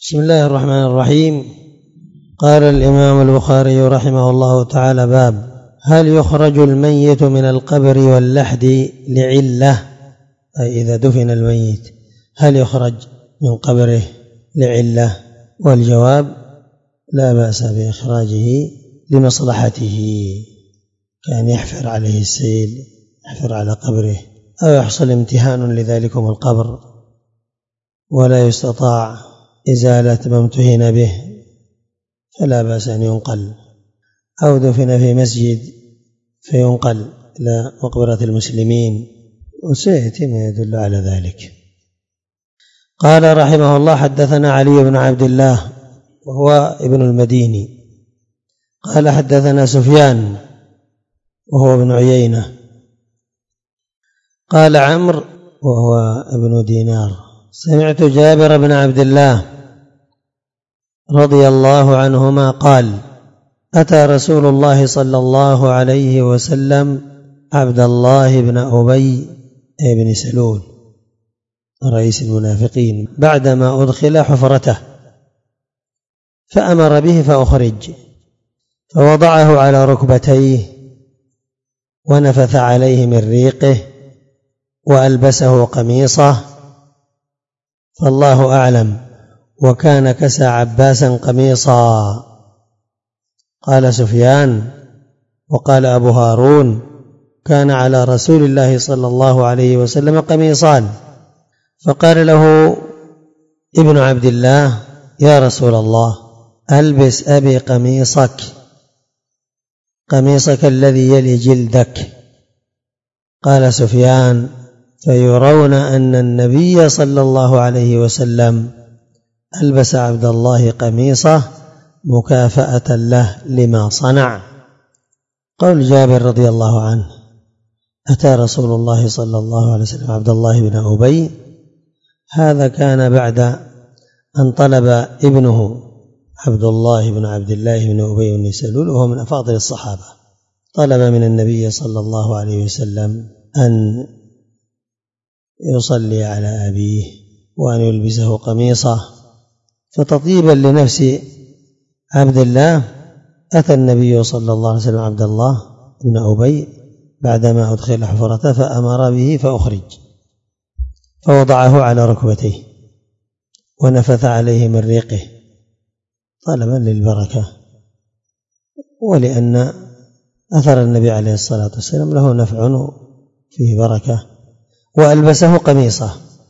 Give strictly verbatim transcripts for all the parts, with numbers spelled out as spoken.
بسم الله الرحمن الرحيم. قال الإمام البخاري رحمه الله تعالى: باب هل يخرج الميت من القبر واللحد لعلة، أي إذا دفن الميت هل يخرج من قبره لعلة؟ والجواب: لا بأس بإخراجه لمصلحته، كان يحفر عليه السيل، يحفر على قبره، أو يحصل امتهان لذلكم القبر ولا يستطاع إزالة ما امتهن به فلا بأس أن ينقل، أو دفن في مسجد فينقل إلى مقبرة المسلمين، وسيأتي ما يدل على ذلك. قال رحمه الله: حدثنا علي بن عبد الله وهو ابن المديني قال حدثنا سفيان وهو ابن عيينة قال عمرو وهو ابن دينار سمعت جابر بن عبد الله رضي الله عنهما قال: أتى رسول الله صلى الله عليه وسلم عبد الله بن أبي بن سلول رئيس المنافقين بعدما أدخل حفرته، فأمر به فأخرج، فوضعه على ركبتيه ونفث عليه من ريقه وألبسه قميصه، فالله أعلم، وكان كسى عباسا قميصا. قال سفيان وقال أبو هارون: كان على رسول الله صلى الله عليه وسلم قميصان. فقال له ابن عبد الله: يا رسول الله، ألبس أبي قميصك، قميصك الذي يلي جلدك. قال سفيان: فيرون أن النبي صلى الله عليه وسلم ألبس عبد الله قميصه مكافأة له لما صنع. قول جابر رضي الله عنه: أتى رسول الله صلى الله عليه وسلم عبد الله بن أبي، هذا كان بعد أن طلب ابنه عبد الله بن عبد الله بن أبي بن سلول وهو من أفاضل الصحابة، طلب من النبي صلى الله عليه وسلم أن يصلي على أبيه وأن يلبسه قميصه، فتطيبا لنفس عبد الله أتى النبي صلى الله عليه وسلم عبد الله بن أبي بعدما أدخل حفرته فأمر به فأخرج، فوضعه على ركبتيه ونفث عليه من ريقه طلبا للبركة، ولأن أثر النبي عليه الصلاة والسلام له نفع فيه بركة، وألبسه قميصه.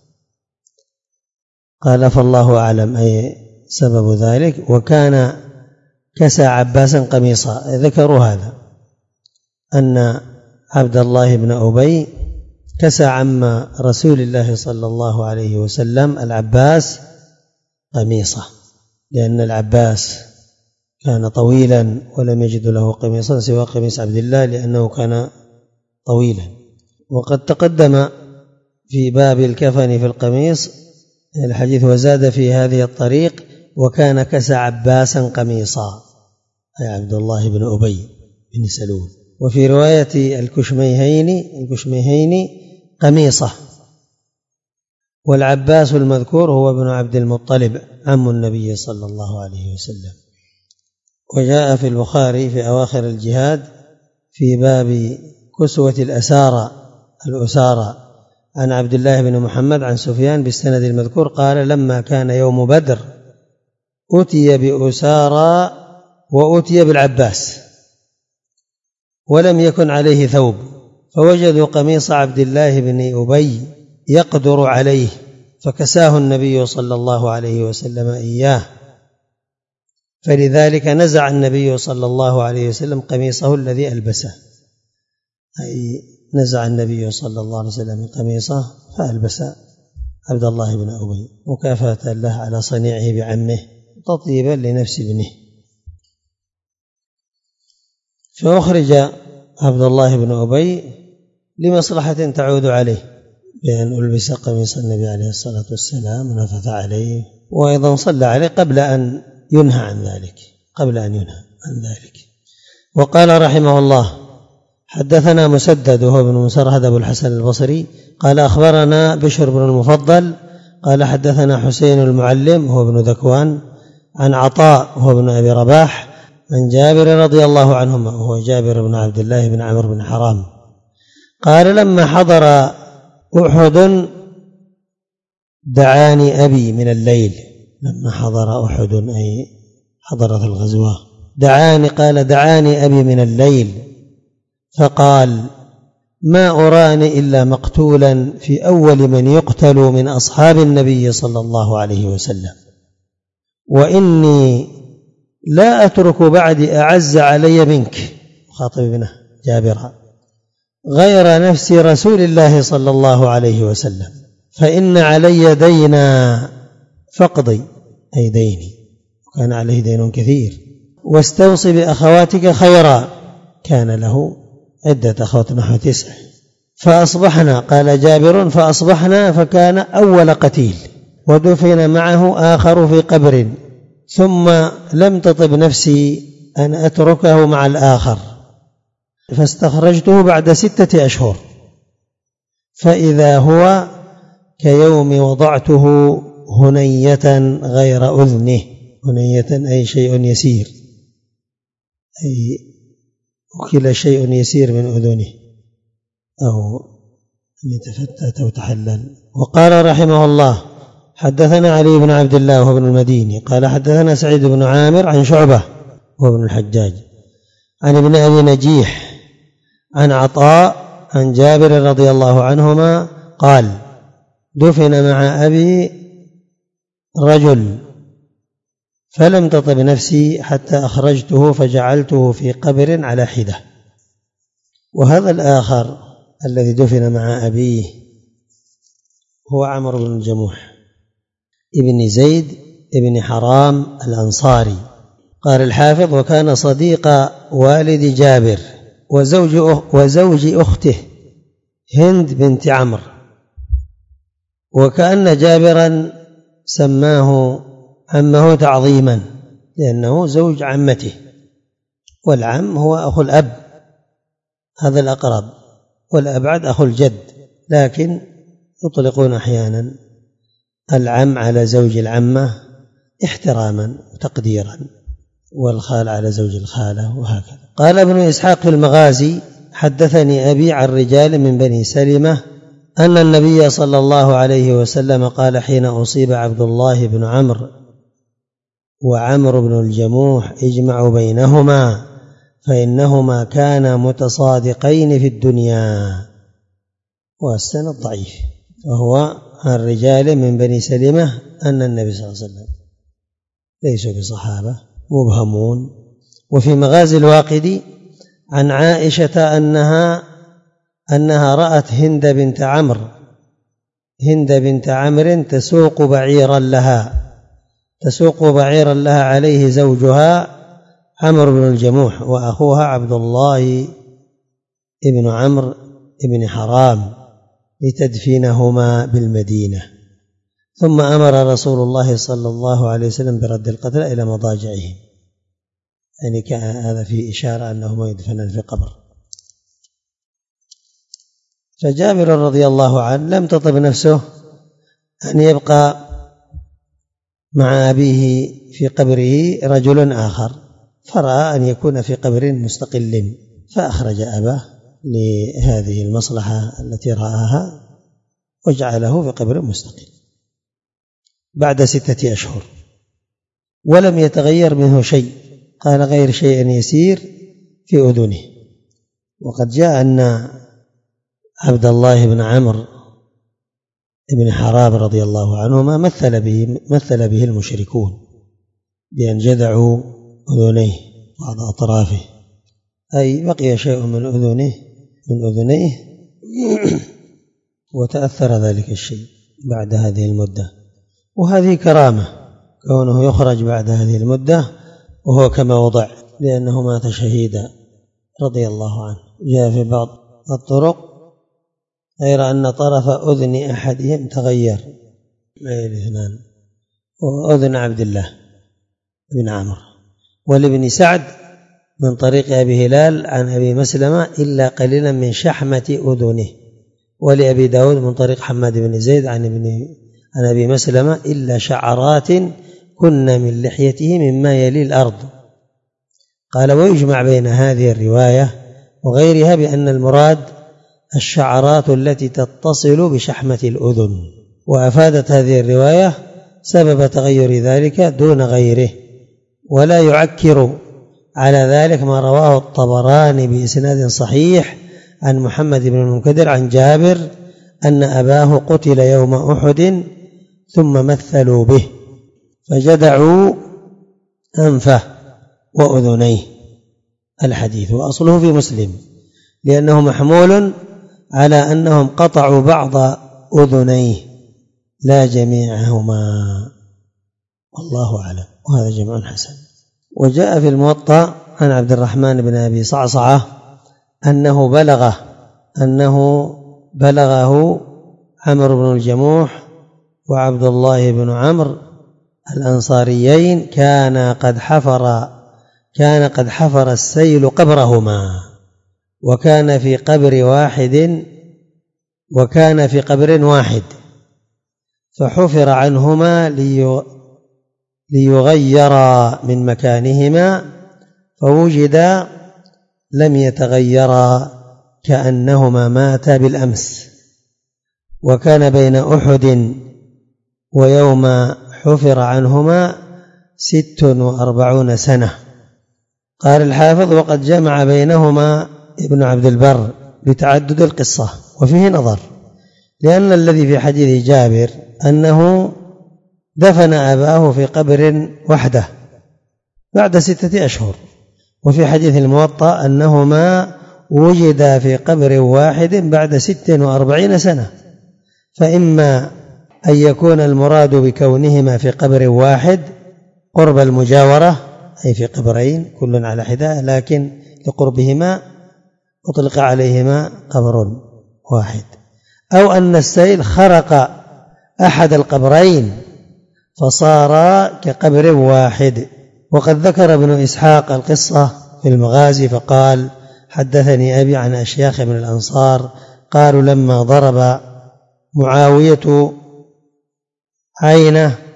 قال: فالله أعلم، أي سبب ذلك، وكان كسى عباسا قميصا. ذكروا هذا أن عبد الله بن أبي كسى عم رسول الله صلى الله عليه وسلم العباس قميصه، لأن العباس كان طويلا ولم يجد له قميصا سوى قميص عبد الله لأنه كان طويلا. وقد تقدم في باب الكفن في القميص الحديث وزاد في هذه الطريق: وكان كسى عباسا قميصا، أي عبد الله بن أبي بن سلول. وفي رواية الكشميهين الكشميهين قميصه. والعباس المذكور هو ابن عبد المطلب عم النبي صلى الله عليه وسلم. وجاء في البخاري في أواخر الجهاد في باب كسوة الأسارى الأسارى عن عبد الله بن محمد عن سفيان بالسند المذكور قال: لما كان يوم بدر أتي بأسارى وأتي بالعباس ولم يكن عليه ثوب، فوجدوا قميص عبد الله بن أبي يقدر عليه، فكساه النبي صلى الله عليه وسلم إياه، فلذلك نزع النبي صلى الله عليه وسلم قميصه الذي ألبسه، أي نزع النبي صلى الله عليه وسلم قميصه فألبس عبد الله بن أبي مكافأة له على صنيعه بعمه تطيبا لنفس ابنه. فأخرج عبد الله بن أبي لمصلحة تعود عليه، بأن ألبس قميص النبي عليه الصلاة والسلام ونفث عليه، وأيضا صلى عليه قبل أن ينهى عن ذلك قبل أن ينهى عن ذلك. وقال رحمه الله: حدثنا مسدد وهو بن مسرهد أبو الحسن البصري قال: أخبرنا بشر بن المفضل قال حدثنا حسين المعلم هو ابن ذكوان عن عطاء هو ابن أبي رباح عن جابر رضي الله عنهما وهو جابر بن عبد الله بن عمرو بن حرام قال لما حضر أحد دعاني أبي من الليل. لما حضر أحد أي حضرت الغزوة دعاني قال دعاني أبي من الليل فقال ما أراني إلا مقتولا في أول من يقتل من أصحاب النبي صلى الله عليه وسلم وإني لا أترك بعدي أعز علي منك خاطب ابنه جابر غير نفس رسول الله صلى الله عليه وسلم فإن علي دينا فاقضي أي ديني وكان عليه دين كثير واستوصي بأخواتك خيرا كان له عدة أخوات نحو تسع فأصبحنا قال جابر فأصبحنا فكان أول قتيل ودفن معه آخر في قبر ثم لم تطب نفسي أن أتركه مع الآخر فاستخرجته بعد ستة أشهر فإذا هو كيوم وضعته هنية غير أذنه هنية أي شيء يسير أي أكل شيء يسير من أذنه أو أن يتفتت أو تحلل. وقال رحمه الله حدثنا علي بن عبد الله وهو ابن المديني قال حدثنا سعيد بن عامر عن شعبة وابن الحجاج عن ابن أبي نجيح عن عطاء عن جابر رضي الله عنهما قال دفن مع أبي رجل فلم تطب نفسي حتى أخرجته فجعلته في قبر على حدة. وهذا الآخر الذي دفن مع أبيه هو عمرو بن الجموح ابن زيد ابن حرام الأنصاري. قال الحافظ وكان صديق والد جابر وزوج, وزوج أخته هند بنت عمرو وكأن جابرا سماه عمه تعظيما لأنه زوج عمته والعم هو أخو الأب هذا الأقرب والأبعد أخو الجد لكن يطلقون أحيانا العم على زوج العمة احتراما وتقديرا والخال على زوج الخالة وهكذا. قال ابن إسحاق في المغازي حدثني أبي عن رجال من بني سلمة أن النبي صلى الله عليه وسلم قال حين أصيب عبد الله بن عمرو وعمرو بن الجموح اجمعوا بينهما فإنهما كانا متصادقين في الدنيا. والسند ضعيف فهو عن رجال من بني سلمة أن النبي صلى الله عليه وسلم ليسوا بصحابة مبهمون. وفي مغازي الواقدي عن عائشة أنها أنها رأت هند بنت عمرو هند بنت عمرو تسوق بعيرا لها تسوق بعيرا لها عليه زوجها عمرو بن الجموح وأخوها عبد الله ابن عمرو ابن حرام لتدفينهما بالمدينة ثم أمر رسول الله صلى الله عليه وسلم برد القتلى إلى مضاجعهم يعني كان هذا فيه إشارة أنهما يدفنان في قبر. فجابر رضي الله عنه لم تطب نفسه أن يبقى مع أبيه في قبره رجل آخر فرأى أن يكون في قبر مستقل فأخرج أباه لهذه المصلحة التي رآها وجعله في قبر مستقل بعد ستة أشهر ولم يتغير منه شيء. قال غير شيء يسير في أذنه. وقد جاء أن عبد الله بن عمرو بن حرام رضي الله عنهما مثل به مثل به المشركون بأن جذعوا أذنيه بعض أطرافه أي بقي شيء من أذنه من أذنيه وتأثر ذلك الشيء بعد هذه المدة. وهذه كرامة كونه يخرج بعد هذه المدة وهو كما وضع لأنه مات شهيدا رضي الله عنه. جاء في بعض الطرق غير أن طرف أذن أحدهم تغير أي الاثنان وأذن عبد الله بن عمرو ولابن سعد من طريق أبي هلال عن أبي مسلمة إلا قليلا من شحمة أذنه ولأبي داود من طريق حماد بن زيد عن ابن عن أبي مسلمة إلا شعرات كن من لحيته مما يلي الأرض. قال ويجمع بين هذه الرواية وغيرها بأن المراد الشعرات التي تتصل بشحمة الأذن، وأفادت هذه الرواية سبب تغير ذلك دون غيره، ولا يعكر على ذلك ما رواه الطبراني بإسناد صحيح عن محمد بن المنكدر عن جابر أن أباه قتل يوم أحد ثم مثلوا به فجدعوا أنفه وأذنيه. الحديث وأصله في مسلم لأنه محمول على أنهم قطعوا بعض أذنيه لا جميعهما، والله أعلم، وهذا جمع حسن. وجاء في الموطأ عن عبد الرحمن بن أبي صعصعة أنه بلغه أنه بلغه عمرو بن الجموح وعبد الله بن عمرو الأنصاريين كان قد حفر كان قد حفر السيل قبرهما، وكان في قبر واحد وكان في قبر واحد فحفر عنهما ليغيرا من مكانهما فوجدا لم يتغيرا كأنهما ماتا بالأمس. وكان بين أحد ويوم حفر عنهما ست وأربعون سنة. قال الحافظ وقد جمع بينهما ابن عبد البر بتعدد القصة، وفيه نظر، لأن الذي في حديث جابر أنه دفن أباه في قبر وحده بعد ستة أشهر، وفي حديث الموطأ أنهما وجدا في قبر واحد بعد ست وأربعين سنة، فإما أن يكون المراد بكونهما في قبر واحد قرب المجاورة أي في قبرين كل على حدة، لكن لقربهما أطلق عليهما قبر واحد، أو أن السيل خرق أحد القبرين فصار كقبر واحد. وقد ذكر ابن إسحاق القصة في المغازي فقال حدثني أبي عن أشياخ من الأنصار قالوا لما ضرب معاوية عينه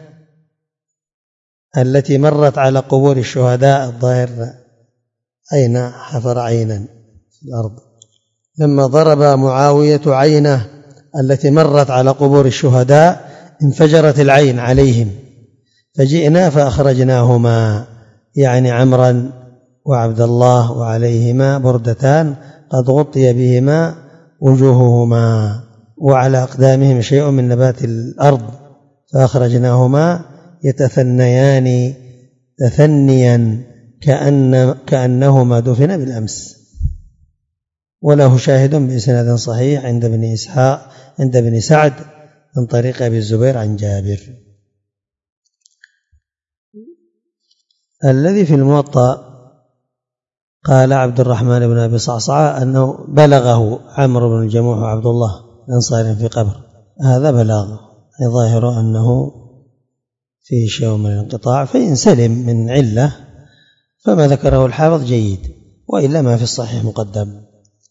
التي مرت على قبور الشهداء الظاهر أين حفر عينا في الأرض، لما ضرب معاوية عينه التي مرت على قبور الشهداء انفجرت العين عليهم فجئنا فأخرجناهما، يعني عمرا وعبد الله، وعليهما بردتان قد غطي بهما وجوههما وعلى أقدامهم شيء من نبات الأرض، فأخرجناهما يتثنيان تثنيا كأن كأنهما دفن بالأمس. وله شاهد بإسناد صحيح عند ابن إسحاق عند ابن سعد من طريق أبي الزبير عن جابر. الذي في الموطأ قال عبد الرحمن بن أبي صعصعة أنه بلغه عمرو بن الجموح وعبد الله الأنصاري في قبر، هذا بلاغ ظاهر أنه فيه شيء من الانقطاع، فإن سلم من علة فما ذكره الحافظ جيد، وإلا ما في الصحيح مقدم.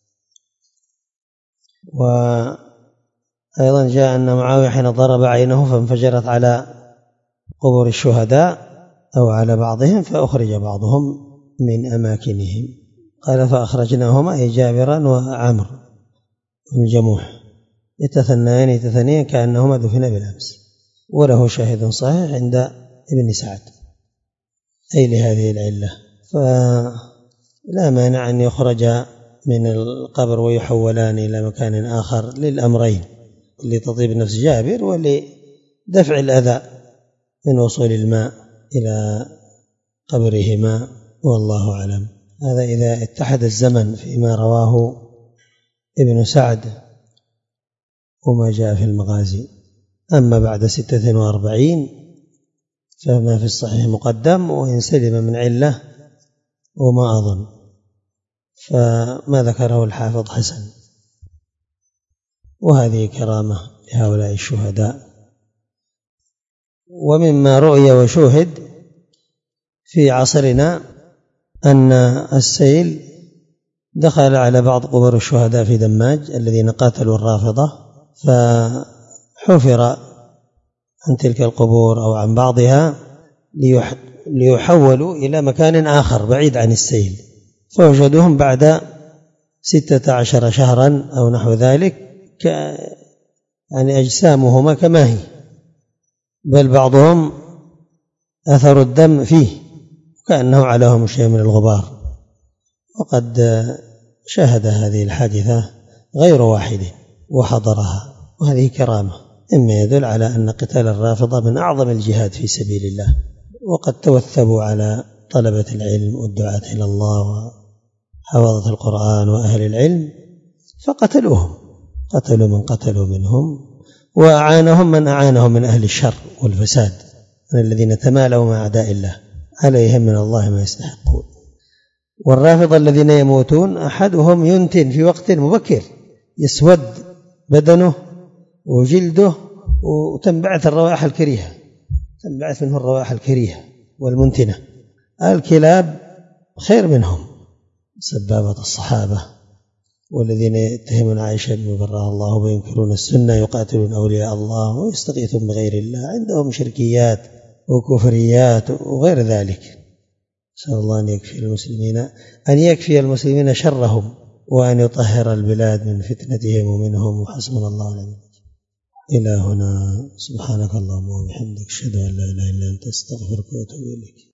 وأيضا جاء أن معاوية حين ضرب عينه فانفجرت على قبور الشهداء أو على بعضهم فأخرج بعضهم من أماكنهم. قال فأخرجناهما أي جابرا وعمر بن الجموح يتثنيان يتثنيان كأنهما دفن بالأمس. وله شاهد صحيح عند ابن سعد أي لهذه العلة، فلا مانع أن يخرج من القبر ويحولان إلى مكان آخر للأمرين، لتطيب نفس جابر ولدفع الأذى من وصول الماء إلى قبرهما، والله أعلم. هذا إذا اتحد الزمن فيما رواه ابن سعد وما جاء في المغازي. أما بعد ستة وأربعين فما في الصحيح مقدم، وإن سلم من علة وما أظن، فما ذكره الحافظ حسن. وهذه كرامة لهؤلاء الشهداء. ومما رؤي وشوهد في عصرنا أن السيل دخل على بعض قبور الشهداء في دماج الذين قاتلوا الرافضة، فحفر عن تلك القبور أو عن بعضها ليحولوا إلى مكان آخر بعيد عن السيل، فوجدوهم بعد ستة عشر شهرا أو نحو ذلك ك يعني أجسامهما كما هي، بل بعضهم أثر الدم فيه كأنه عليهم شيء من الغبار. وقد شاهد هذه الحادثة غير واحد وحضرها، وهذه كرامة، إما يدل على أن قتال الرافضة من أعظم الجهاد في سبيل الله، وقد توثبوا على طلبة العلم والدعاة إلى الله وحفظة القرآن وأهل العلم فقتلوهم، قتلوا من قتلوا منهم، وأعانهم من أعانهم من أهل الشر والفساد، من الذين تمالوا مع أعداء الله، عليهم من الله ما يستحقون. والرافضة الذين يموتون أحدهم ينتن في وقت مبكر، يسود بدنه وجلده وتنبعث الروائح الكريهة، تنبعث منه الروائح الكريهة والمنتنة. الكلاب خير منهم، سبابة الصحابة والذين يتهمون عائشة بن برها الله وينكرون السنة، يقاتلون أولياء الله ويستغيثون بغير الله، عندهم شركيات وكفريات وغير ذلك. نسأل الله أن يكفي المسلمين أن يكفي المسلمين شرهم، وأن يطهر البلاد من فتنتهم ومنهم، وحسبنا الله ونعم الوكيل. إلى هنا، سبحانك اللهم وبحمدك، أشهد أن لا إله إلا أنت، أستغفرك وأتوب إليك.